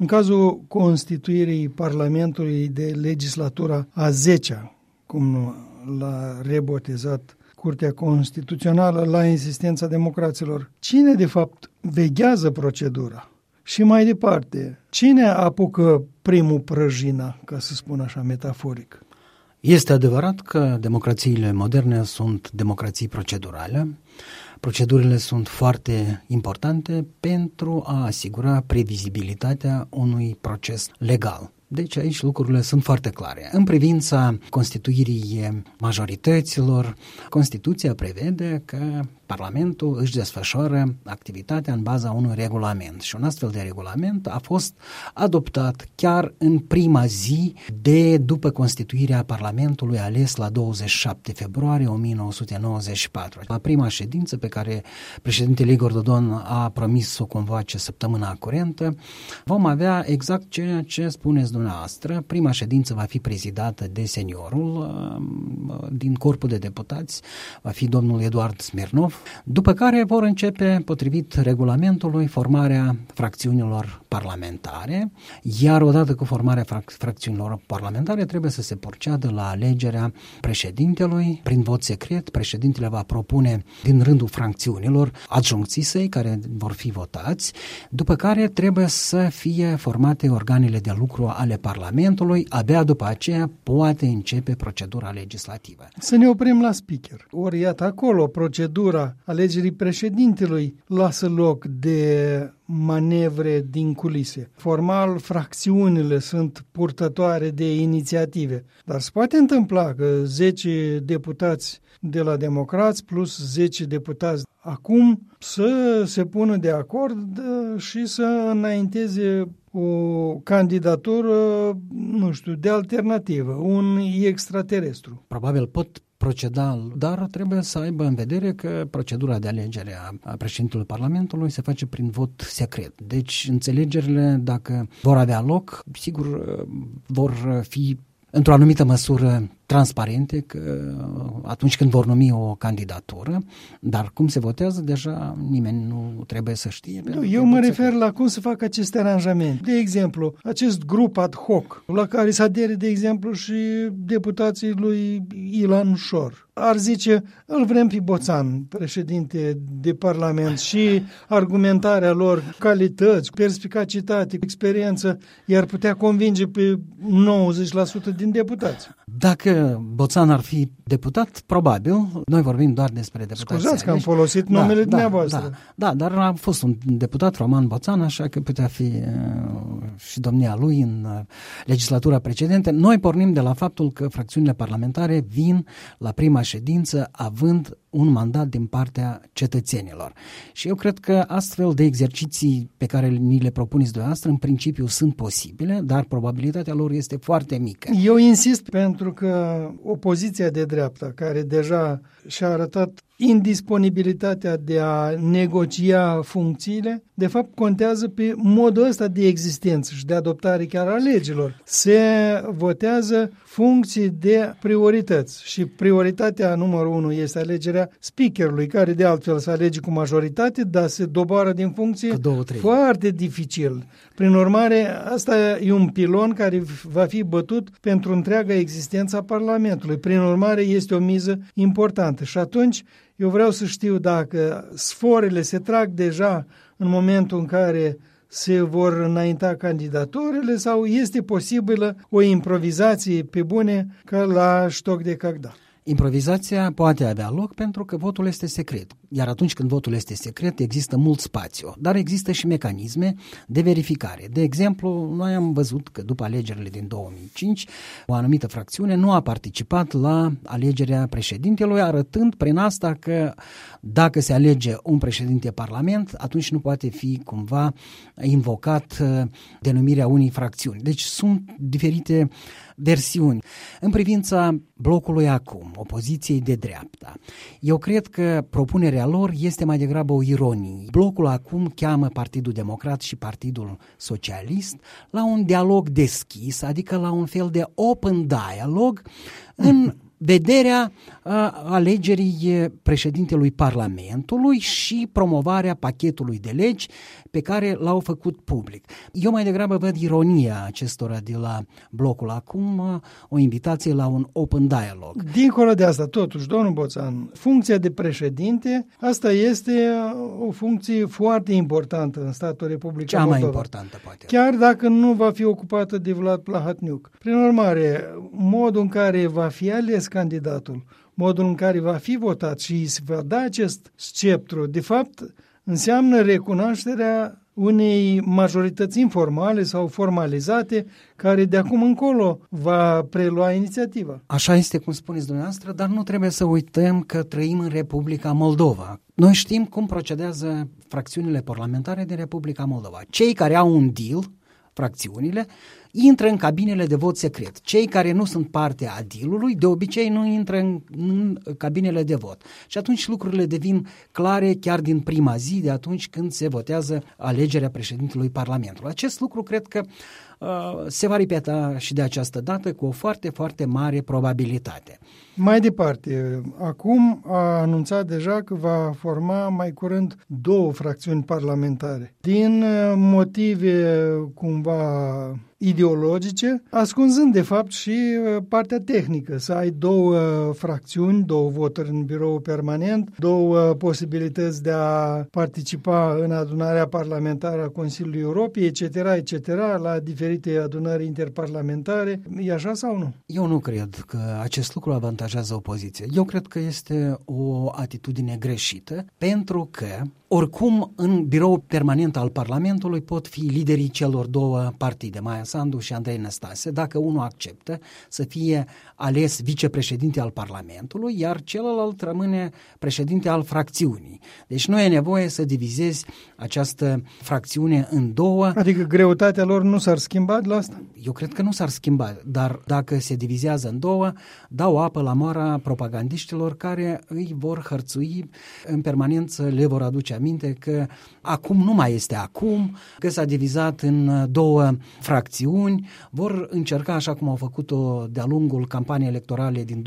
În cazul constituirii Parlamentului de legislatura a 10-a, cum l-a rebotezat Curtea Constituțională la insistența democraților, cine de fapt veghează procedura? Și mai departe, cine apucă primul prăjina, ca să spun așa metaforic? Este adevărat că democrațiile moderne sunt democrații procedurale. Procedurile sunt foarte importante pentru a asigura previzibilitatea unui proces legal. Deci aici lucrurile sunt foarte clare. În privința constituirii majorităților, Constituția prevede că Parlamentul își desfășoară activitatea în baza unui regulament și un astfel de regulament a fost adoptat chiar în prima zi de după constituirea Parlamentului ales la 27 februarie 1994. La prima ședință pe care președintele Igor Dodon a promis să o convoace săptămâna curentă, vom avea exact ceea ce spuneți dumneavoastră. Prima ședință va fi prezidată de seniorul din corpul de deputați, va fi domnul Eduard Smirnov, după care vor începe, potrivit regulamentului, formarea fracțiunilor parlamentare, iar odată cu formarea fracțiunilor parlamentare trebuie să se proceadă la alegerea președintelui prin vot secret. Președintele va propune din rândul fracțiunilor adjuncții săi care vor fi votați, după care trebuie să fie formate organele de lucru ale Parlamentului, abia după aceea poate începe procedura legislativă. Să ne oprim la speaker. Ori iată acolo procedura alegerii președintelui lasă loc de manevre din culise. Formal, fracțiunile sunt purtătoare de inițiative, dar se poate întâmpla că 10 deputați de la Democrați plus 10 deputați acum să se pună de acord și să înainteze o candidatură, nu știu, de alternativă, un extraterestru. Probabil pot proceda, dar trebuie să aibă în vedere că procedura de alegere a președintelui Parlamentului se face prin vot secret. Deci înțelegerile, dacă vor avea loc, sigur vor fi într-o anumită măsură transparente, că atunci când vor numi o candidatură, dar cum se votează, deja nimeni nu trebuie să știe. Eu mă refer la cum să fac aceste aranjamente. De exemplu, acest grup ad hoc, la care se adere, de exemplu, și deputații lui Ilan Șor, ar zice, îl vrem pe Boțan, președinte de Parlament, și argumentarea lor, calități, perspicacitate, experiență, i-ar putea convinge pe 90% din deputați. Dacă Boțan ar fi deputat, probabil, noi vorbim doar despre deputați. Scuzați că am folosit numele dumneavoastră. Da, dar a fost un deputat, Roman Boțan, așa că putea fi și domnia lui în legislatura precedentă. Noi pornim de la faptul că fracțiunile parlamentare vin la prima ședință având un mandat din partea cetățenilor. Și eu cred că astfel de exerciții pe care ni le propuneți dumneavoastră, în principiu sunt posibile, dar probabilitatea lor este foarte mică. Eu insist pentru că opoziția de dreapta, care deja și-a arătat indisponibilitatea de a negocia funcțiile, de fapt contează pe modul ăsta de existență și de adoptare chiar a legilor. Se votează funcții de priorități și prioritatea numărul 1 este alegerea speakerului, care de altfel se alege cu majoritate, dar se doboară din funcție foarte dificil. Prin urmare, asta e un pilon care va fi bătut pentru întreaga existență a Parlamentului. Prin urmare, este o miză importantă. Și atunci, eu vreau să știu dacă sforele se trag deja în momentul în care se vor înainta candidaturile sau este posibilă o improvizație pe bune ca la ștoc de cagda. Improvizația poate avea loc pentru că votul este secret. Iar atunci când votul este secret, există mult spațiu, dar există și mecanisme de verificare. De exemplu, noi am văzut că după alegerile din 2005, o anumită fracțiune nu a participat la alegerea președintelui, arătând prin asta că dacă se alege un președinte Parlament, atunci nu poate fi cumva invocat denumirea unei fracțiuni. Deci sunt diferite versiuni. În privința blocului acum, opoziției de dreapta, eu cred că propunerea lor este mai degrabă o ironie. Blocul acum cheamă Partidul Democrat și Partidul Socialist la un dialog deschis, adică la un fel de open dialog în vederea alegerii președintelui Parlamentului și promovarea pachetului de legi pe care l-au făcut public. Eu mai degrabă văd ironia acestora de la blocul acum, o invitație la un open dialog. Dincolo de asta, totuși, domnul Boțan, funcția de președinte, asta este o funcție foarte importantă în statul Republica Moldova. Cea mai importantă, poate. Chiar dacă nu va fi ocupată de Vlad Plahatniuc. Prin urmare, modul în care va fi ales candidatul, modul în care va fi votat și se va da acest sceptru, de fapt, înseamnă recunoașterea unei majorități informale sau formalizate care de acum încolo va prelua inițiativa. Așa este cum spuneți dumneavoastră, dar nu trebuie să uităm că trăim în Republica Moldova. Noi știm cum procedează fracțiunile parlamentare din Republica Moldova. Cei care au un deal, fracțiunile, intră în cabinele de vot secret. Cei care nu sunt parte a deal-ului, de obicei nu intră în cabinele de vot. Și atunci lucrurile devin clare chiar din prima zi, de atunci când se votează alegerea președintelui Parlamentului. Acest lucru cred că se va repeta și de această dată cu o foarte, foarte mare probabilitate. Mai departe, acum a anunțat deja că va forma mai curând 2 fracțiuni parlamentare. Din motive cumva ideologice, ascunzând de fapt și partea tehnică, să ai 2 fracțiuni, 2 voturi în birou permanent, 2 posibilități de a participa în adunarea parlamentară a Consiliului Europei, etc., la diferite adunări interparlamentare. E așa sau nu? Eu nu cred că acest lucru avantajează opoziția. Eu cred că este o atitudine greșită, pentru că oricum în birou permanent al Parlamentului pot fi liderii celor 2 partide, Maia Sandu și Andrei Năstase, dacă unul acceptă să fie ales vicepreședinte al Parlamentului, iar celălalt rămâne președinte al fracțiunii. Deci nu e nevoie să divizezi această fracțiune în 2. Adică greutatea lor nu s-ar schimba la asta? Eu cred că nu s-ar schimba, dar dacă se divizează în 2, dau apă la moara propagandiștilor care îi vor hărțui în permanență, le vor aduce aminte că acum nu mai este acum, că s-a divizat în 2 fracțiuni, vor încerca, așa cum au făcut-o de-a lungul campaniei electorale din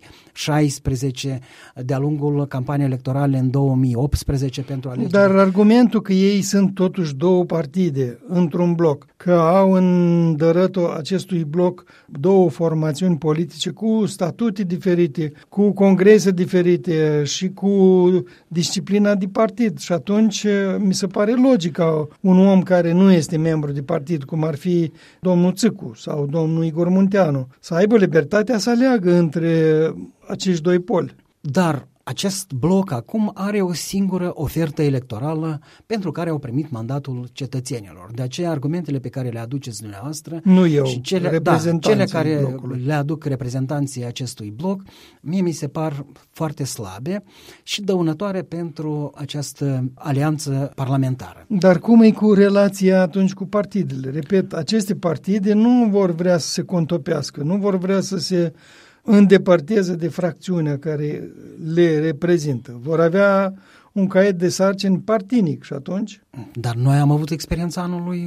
2016, de-a lungul campaniei electorale în 2018 pentru alegeri. Dar argumentul că ei sunt totuși 2 partide într-un bloc, că au în dărătul acestui bloc 2 formațiuni politice cu statute diferite, cu congrese diferite și cu disciplina de partid. Și atunci mi se pare logic ca un om care nu este membru de partid, cum ar fi domnul Țâcu sau domnul Igor Munteanu, să aibă libertatea să aleagă între acești 2 poli. Dar acest bloc acum are o singură ofertă electorală pentru care au primit mandatul cetățenilor. De aceea argumentele pe care le aduceți dumneavoastră nu eu, și cele care blocului le aduc reprezentanții acestui bloc, mie mi se par foarte slabe și dăunătoare pentru această alianță parlamentară. Dar cum e cu relația atunci cu partidele? Repet, aceste partide nu vor vrea să se contopească, nu vor vrea să se îndepărteze de fracțiunea care le reprezintă. Vor avea un caiet de sarcini partinic și atunci... Dar noi am avut experiența anului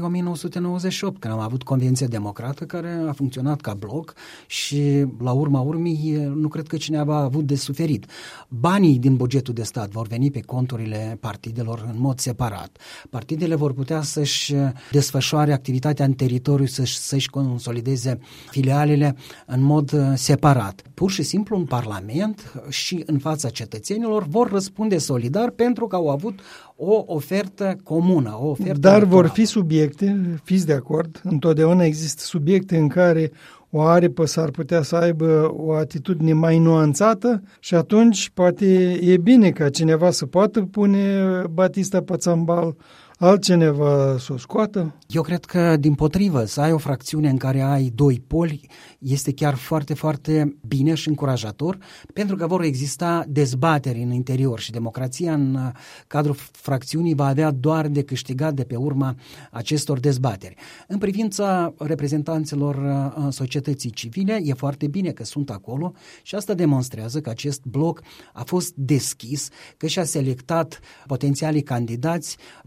1998, când am avut Convenția Democrată, care a funcționat ca bloc și, la urma urmei, nu cred că cineva a avut de suferit. Banii din bugetul de stat vor veni pe conturile partidelor în mod separat. Partidele vor putea să-și desfășoare activitatea în teritoriu, să-și consolideze filialele în mod separat. Pur și simplu, în Parlament și în fața cetățenilor vor răspunde solidar pentru că au avut o ofertă comună, o ofertă Dar electorală. vor fi subiecte, fiți de acord, întotdeauna există subiecte în care o aripă s-ar putea să aibă o atitudine mai nuanțată și atunci poate e bine ca cineva să poată pune Batista pe țambal, altcineva să o scoată? Eu cred că, dimpotrivă, să ai o fracțiune în care ai 2 poli este chiar foarte, foarte bine și încurajator, pentru că vor exista dezbateri în interior și democrația în cadrul fracțiunii va avea doar de câștigat de pe urma acestor dezbateri. În privința reprezentanților societății civile, e foarte bine că sunt acolo și asta demonstrează că acest bloc a fost deschis, că și-a selectat potențialii candidați după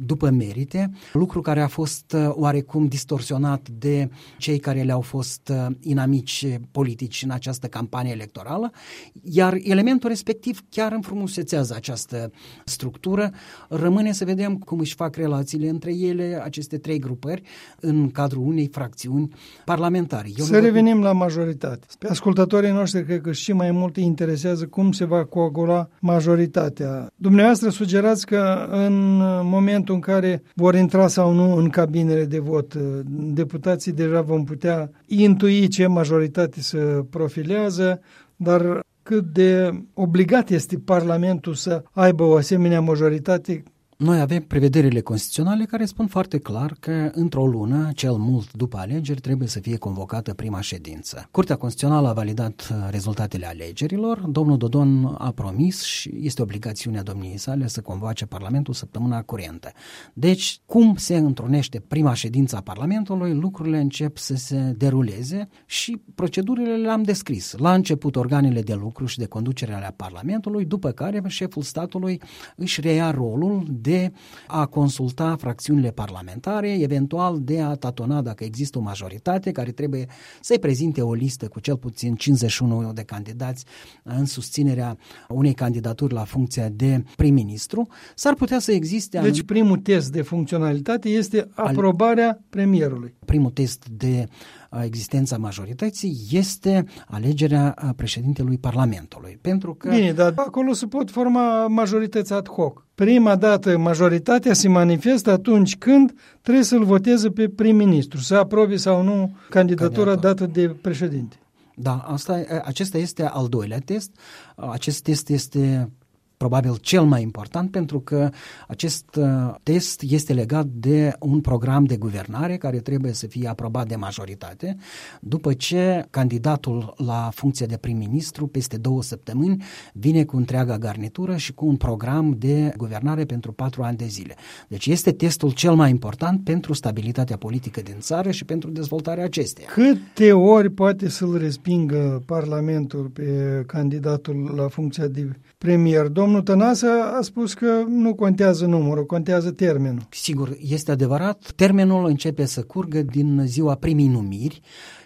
merite, lucru care a fost oarecum distorsionat de cei care le-au fost inamici politici în această campanie electorală, iar elementul respectiv chiar înfrumusețează această structură. Rămâne să vedem cum își fac relațiile între ele, aceste trei grupări, în cadrul unei fracțiuni parlamentare. Să revenim la majoritate. Pe ascultătorii noștri cred că și mai mult îi interesează cum se va coagula majoritatea. Dumneavoastră sugerați că în momentul în care vor intra sau nu în cabinele de vot, deputații deja vom putea intui ce majoritate se profilează, dar cât de obligat este Parlamentul să aibă o asemenea majoritate? Noi avem prevederile constituționale care spun foarte clar că într-o lună, cel mult după alegeri, trebuie să fie convocată prima ședință. Curtea Constituțională a validat rezultatele alegerilor, domnul Dodon a promis și este obligațiunea domniei sale să convoace Parlamentul săptămâna curentă. Deci, cum se întrunește prima ședință a Parlamentului, lucrurile încep să se deruleze și procedurile le-am descris. La început, organele de lucru și de conducere ale Parlamentului, după care șeful statului își reia rolul de a consulta fracțiunile parlamentare, eventual de a tatona dacă există o majoritate care trebuie să-i prezinte o listă cu cel puțin 51 de candidați în susținerea unei candidaturi la funcția de prim-ministru. S-ar putea să existe... Deci primul test de funcționalitate este aprobarea premierului. Primul test de existența majorității este alegerea președintelui Parlamentului. Pentru că... Bine, dar acolo se pot forma majorități ad hoc. Prima dată majoritatea se manifestă atunci când trebuie să-l voteze pe prim-ministru, să aprobe sau nu candidatura dată de președinte. Da, acesta este al doilea test. Acest test este probabil cel mai important pentru că acest test este legat de un program de guvernare care trebuie să fie aprobat de majoritate după ce candidatul la funcția de prim-ministru peste 2 săptămâni vine cu întreaga garnitură și cu un program de guvernare pentru 4 ani de zile. Deci este testul cel mai important pentru stabilitatea politică din țară și pentru dezvoltarea acesteia. Câte ori poate să-l respingă Parlamentul pe candidatul la funcția de premier? Domnul Tănase a spus că nu contează numărul, contează termenul. Sigur, este adevărat, termenul începe să curgă din ziua primei numiri.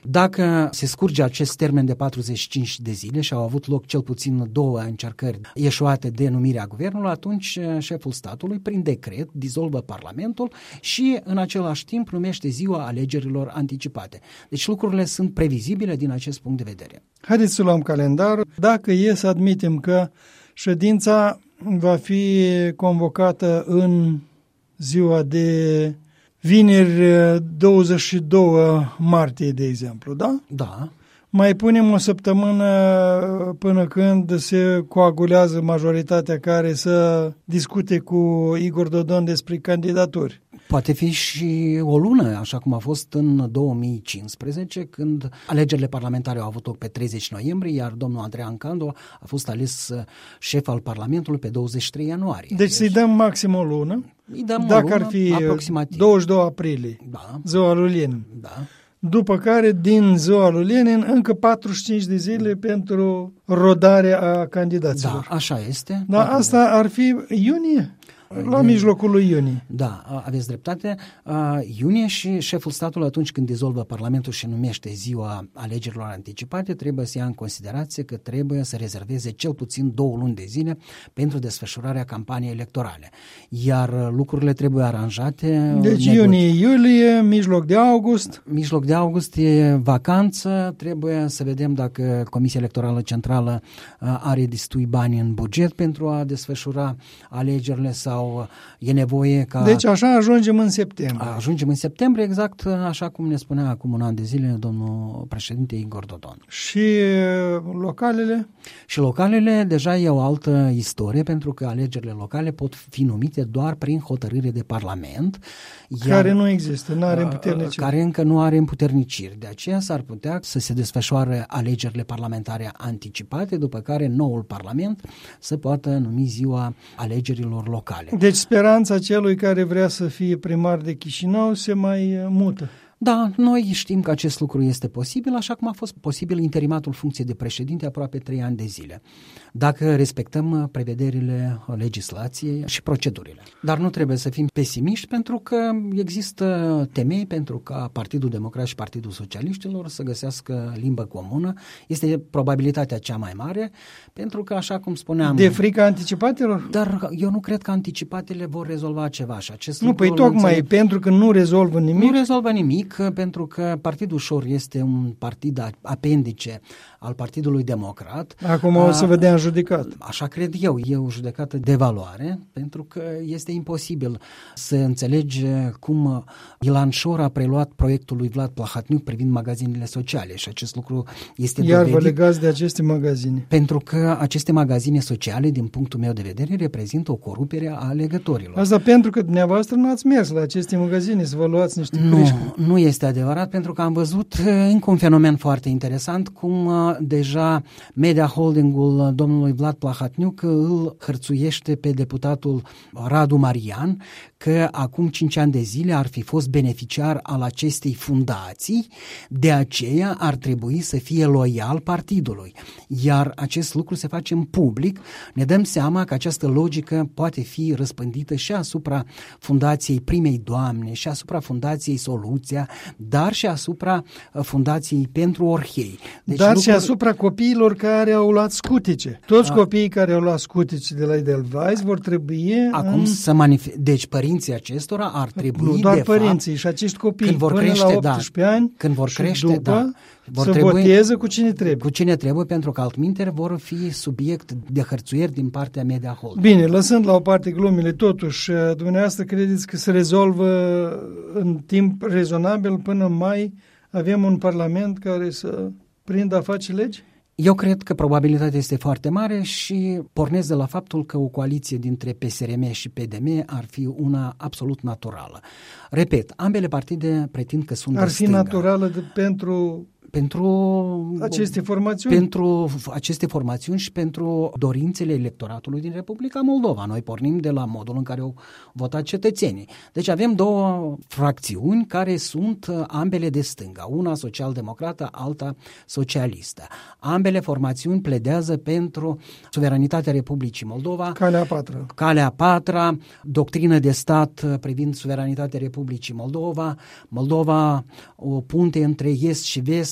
Dacă se scurge acest termen de 45 de zile și au avut loc cel puțin 2 încercări eșuate de numirea guvernului, atunci șeful statului, prin decret, dizolvă Parlamentul și în același timp numește ziua alegerilor anticipate. Deci lucrurile sunt previzibile din acest punct de vedere. Haideți să luăm calendar. Dacă e să admitem că ședința va fi convocată în ziua de vineri 22 martie, de exemplu, da? Da. Mai punem o săptămână până când se coagulează majoritatea care să discute cu Igor Dodon despre candidaturi. Poate fi și o lună, așa cum a fost în 2015, când alegerile parlamentare au avut loc pe 30 noiembrie, iar domnul Andreea Ancandu a fost ales șef al Parlamentului pe 23 ianuarie. Deci să-i dăm maxim o lună. Îi dăm dacă o lună, ar fi aproximativ 22 aprilie, da. ziua lui Lenin. Da. După care, din ziua lui Lenin, încă 45 de zile pentru rodarea a candidaților. Da, așa este. Dar asta ar fi iunie? La mijlocul lui iunie. Da, aveți dreptate. Iunie și șeful statului, atunci când dizolvă Parlamentul și numește ziua alegerilor anticipate, trebuie să ia în considerație că trebuie să rezerveze cel puțin 2 luni de zile pentru desfășurarea campaniei electorale. Iar lucrurile trebuie aranjate. Deci iunie-iulie, mijloc de august. Mijloc de august e vacanță, trebuie să vedem dacă Comisia Electorală Centrală are destui bani în buget pentru a desfășura alegerile sau e nevoie ca... Deci așa ajungem în septembrie. Ajungem în septembrie, exact așa cum ne spunea acum un an de zile domnul președinte Igor Dodon. Și localele? Și localele deja e o altă istorie, pentru că alegerile locale pot fi numite doar prin hotărâre de Parlament. Care nu există, nu are împuterniciri. Care încă nu are împuterniciri. De aceea s-ar putea să se desfășoare alegerile parlamentare anticipate, după care noul Parlament să poată numi ziua alegerilor locale. Deci speranța celui care vrea să fie primar de Chișinău se mai mută. Da, noi știm că acest lucru este posibil, așa cum a fost posibil interimatul funcției de președinte aproape 3 ani de zile, dacă respectăm prevederile legislației și procedurile. Dar nu trebuie să fim pesimiști, pentru că există temei pentru ca Partidul Democrat și Partidul Socialiștilor să găsească limbă comună. Este probabilitatea cea mai mare, pentru că, așa cum spuneam... De frica anticipatelor? Dar eu nu cred că anticipatele vor rezolva ceva și acest lucru... Nu, păi tocmai pentru că nu rezolvă nimic. Nu rezolvă nimic, pentru că Partidul Ușor este un partid apendice al Partidului Democrat. Acum o să vedem judecat. Așa cred eu. E o judecată de valoare, pentru că este imposibil să înțelegi cum Ilan Șor a preluat proiectul lui Vlad Plahatniuc privind magazinele sociale și acest lucru este dovedit. Iar vă legați de aceste magazine. Pentru că aceste magazine sociale, din punctul meu de vedere, reprezintă o corupere a alegătorilor. Asta pentru că dumneavoastră nu ați mers la aceste magazine să vă luați niște crești. Nu este adevărat, pentru că am văzut încă un fenomen foarte interesant, cum deja media holdingul domnului Vlad Plahatniuc îl hărțuiește pe deputatul Radu Marian, că acum 5 ani de zile ar fi fost beneficiar al acestei fundații, de aceea ar trebui să fie loial partidului. Iar acest lucru se face în public. Ne dăm seama că această logică poate fi răspândită și asupra fundației Primei Doamne, și asupra fundației Soluția, dar și asupra fundației Pentru Orhei. Deci și asupra copiilor care au luat scutice. Toți copiii care au luat scutice de la Edelweiss vor trebui... Acum Deci părinții acestora ar trebui, nu doar părinții, și acești copii până la 18 ani când vor crește, după, vor să trebui, voteze cu cine trebuie. Cu cine trebuie, pentru că altminteri vor fi subiect de hărțuieri din partea media holding. Bine, lăsând la o parte glumile, totuși, dumneavoastră credeți că se rezolvă în timp rezonabil până în mai? Avem un parlament care să prindă a face legi? Eu cred că probabilitatea este foarte mare și pornesc de la faptul că o coaliție dintre PSRM și PDM ar fi una absolut naturală. Repet, ambele partide pretind că sunt ar fi naturală pentru aceste formațiuni? Pentru aceste formațiuni și pentru dorințele electoratului din Republica Moldova. Noi pornim de la modul în care au votat cetățenii. Deci avem două fracțiuni care sunt ambele de stânga, una social-democrată, alta socialistă. Ambele formațiuni pledează pentru suveranitatea Republicii Moldova. Calea a patra, doctrină de stat privind suveranitatea Republicii Moldova. Moldova, o punte între est și vest.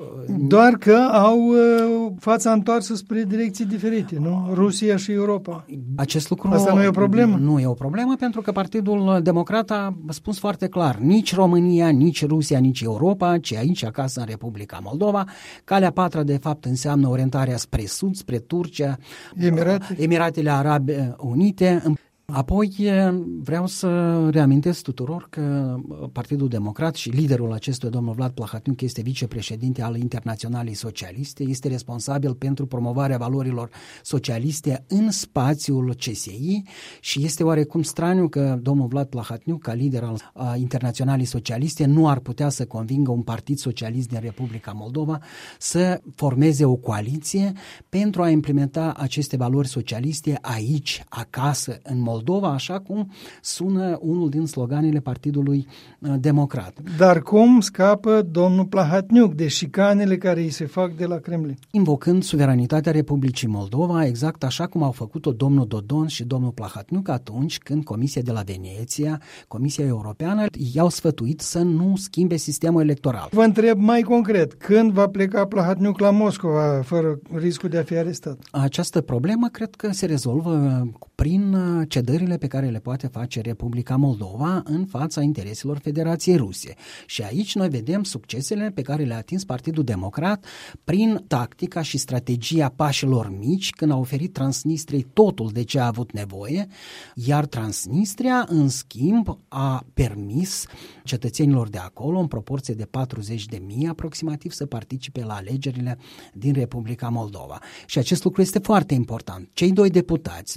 Doar că au fața întoarsă spre direcții diferite, nu? Rusia și Europa. Acest lucru... Asta nu e o problemă? Nu e o problemă, pentru că Partidul Democrat a spus foarte clar, nici România, nici Rusia, nici Europa, ci aici acasă în Republica Moldova. Calea patra, de fapt, înseamnă orientarea spre sud, spre Turcia, Emiratele Arabe Unite. Apoi vreau să reamintesc tuturor că Partidul Democrat și liderul acestuia, domnul Vlad Plahatniuc, este vicepreședinte al Internaționalei Socialiste, este responsabil pentru promovarea valorilor socialiste în spațiul CSI și este oarecum straniu că domnul Vlad Plahatniuc, ca lider al Internaționalei Socialiste, nu ar putea să convingă un partid socialist din Republica Moldova să formeze o coaliție pentru a implementa aceste valori socialiste aici, acasă, în Moldova, așa cum sună unul din sloganele Partidului Democrat. Dar cum scapă domnul Plahatniuc de șicanele care îi se fac de la Kremlin? Invocând suveranitatea Republicii Moldova, exact așa cum au făcut-o domnul Dodon și domnul Plahatniuc atunci când Comisia de la Veneția, Comisia Europeană, i-au sfătuit să nu schimbe sistemul electoral. Vă întreb mai concret, când va pleca Plahatniuc la Moscova fără riscul de a fi arestat? Această problemă cred că se rezolvă prin cedările pe care le poate face Republica Moldova în fața intereselor Federației Ruse. Și aici noi vedem succesele pe care le-a atins Partidul Democrat prin tactica și strategia pașilor mici, când a oferit Transnistriei totul de ce a avut nevoie, iar Transnistria, în schimb, a permis cetățenilor de acolo, în proporție de 40.000 aproximativ, să participe la alegerile din Republica Moldova. Și acest lucru este foarte important. Cei doi deputați, domnul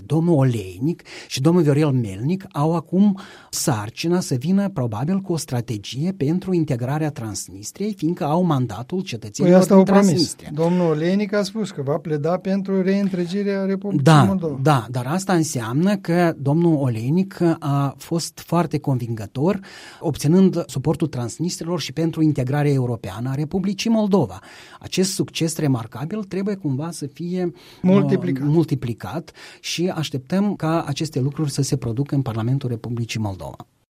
Oleinic și domnul Viorel Melnic au acum sarcina să vină probabil cu o strategie pentru integrarea Transnistriei, fiindcă au mandatul cetățenilor din Transnistria. Domnul Oleinic a spus că va pleda pentru reîntregirea Republicii Moldova. Da, dar asta înseamnă că domnul Oleinic a fost foarte convingător, obținând suportul transnistrilor și pentru integrarea europeană a Republicii Moldova. Acest succes remarcabil trebuie cumva să fie multiplicat și așteptăm ca aceste lucruri să se producă în Parlamentul Republicii Moldova.